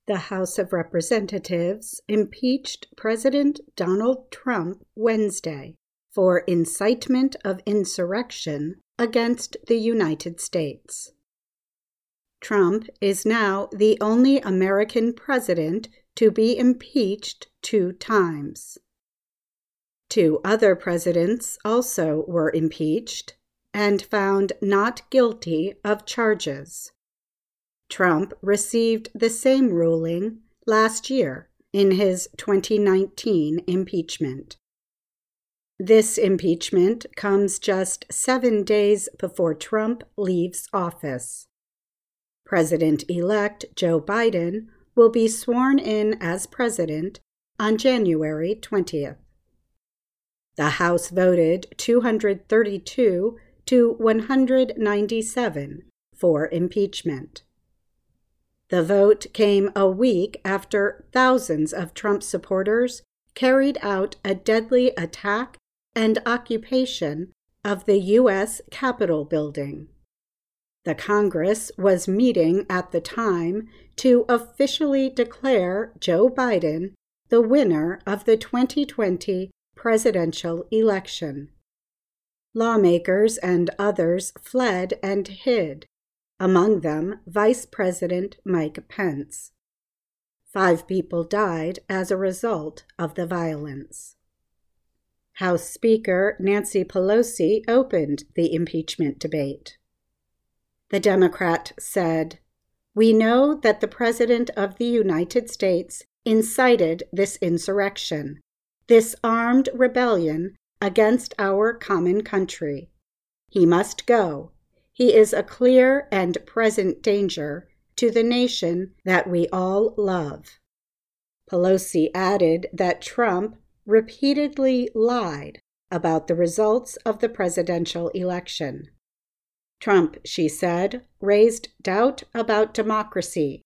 The House of Representatives impeached President Donald Trump Wednesday for incitement of insurrection against the United States. Trump is now the only American president to be impeached 2 times. 2 other presidents also were impeached and found not guilty of charges. Trump received the same ruling last year in his 2019 impeachment. This impeachment comes just 7 days before Trump leaves office. President-elect Joe Biden will be sworn in as president on January 20th. The House voted 232 to 197 for impeachment. The vote came a week after thousands of Trump supporters carried out a deadly attack and occupation of the U.S. Capitol building. The Congress was meeting at the time to officially declare Joe Biden the winner of the 2020 presidential election. Lawmakers and others fled and hid, among them Vice President Mike Pence. 5 people died as a result of the violence. House Speaker Nancy Pelosi opened the impeachment debate. The Democrat said, "We know that the President of the United States incited this insurrection, this armed rebellion against our common country. He must go. He is a clear and present danger to the nation that we all love." Pelosi added that Trump repeatedly lied about the results of the presidential election. Trump, she said, raised doubt about democracy.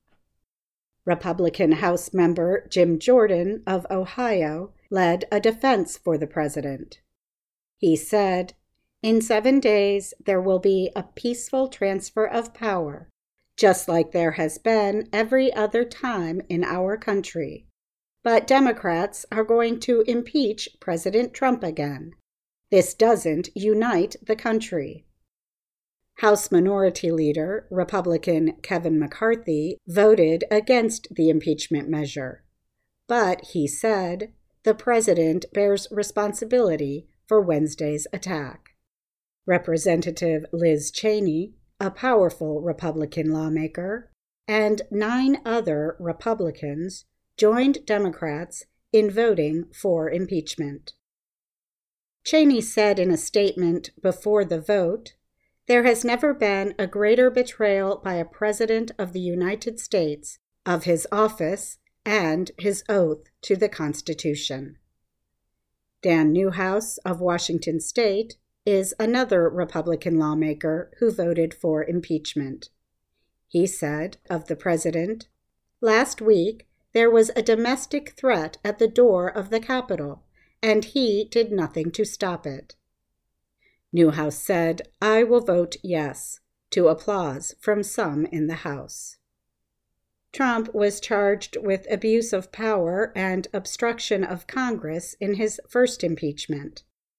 Republican House member Jim Jordan of Ohio led a defense for the president. He said, "In 7 days, there will be a peaceful transfer of power, just like there has been every other time in our country. But Democrats are going to impeach President Trump again. This doesn't unite the country." House Minority Leader, Republican Kevin McCarthy, voted against the impeachment measure. But, he said, the president bears responsibility for Wednesday's attack. Representative Liz Cheney, a powerful Republican lawmaker, and 9 other Republicans joined Democrats in voting for impeachment. Cheney said in a statement before the vote, "There has never been a greater betrayal by a president of the United States of his office and his oath to the Constitution." Dan Newhouse of Washington State is another Republican lawmaker who voted for impeachment. He said of the president, "Last week, there was a domestic threat at the door of the Capitol, and he did nothing to stop it." Newhouse said, "I will vote yes," to applause from some in the House. Trump was charged with abuse of power and obstruction of Congress in his first impeachment.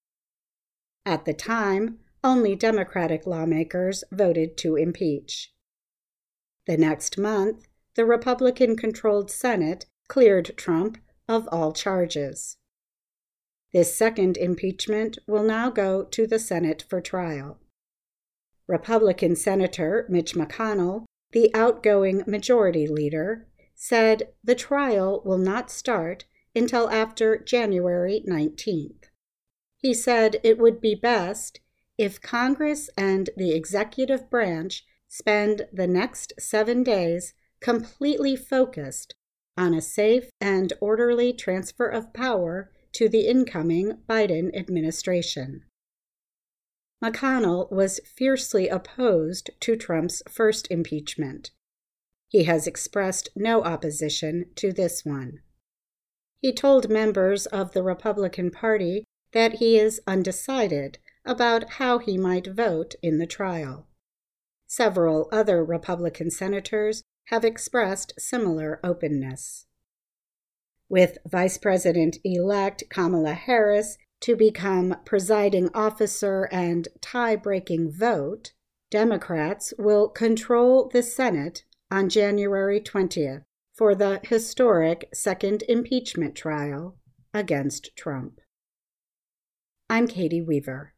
At the time, only Democratic lawmakers voted to impeach. The next month, the Republican-controlled Senate cleared Trump of all charges. This second impeachment will now go to the Senate for trial. Republican Senator Mitch McConnell, the outgoing majority leader, said the trial will not start until after January 19th. He said it would be best if Congress and the executive branch spend the next 7 days completely focused on a safe and orderly transfer of power to the incoming Biden administration. McConnell was fiercely opposed to Trump's first impeachment. He has expressed no opposition to this one. He told members of the Republican Party that he is undecided about how he might vote in the trial. Several other Republican senators have expressed similar openness. With Vice President-elect Kamala Harris to become presiding officer and tie-breaking vote, Democrats will control the Senate on January 20th for the historic second impeachment trial against Trump. I'm Katie Weaver.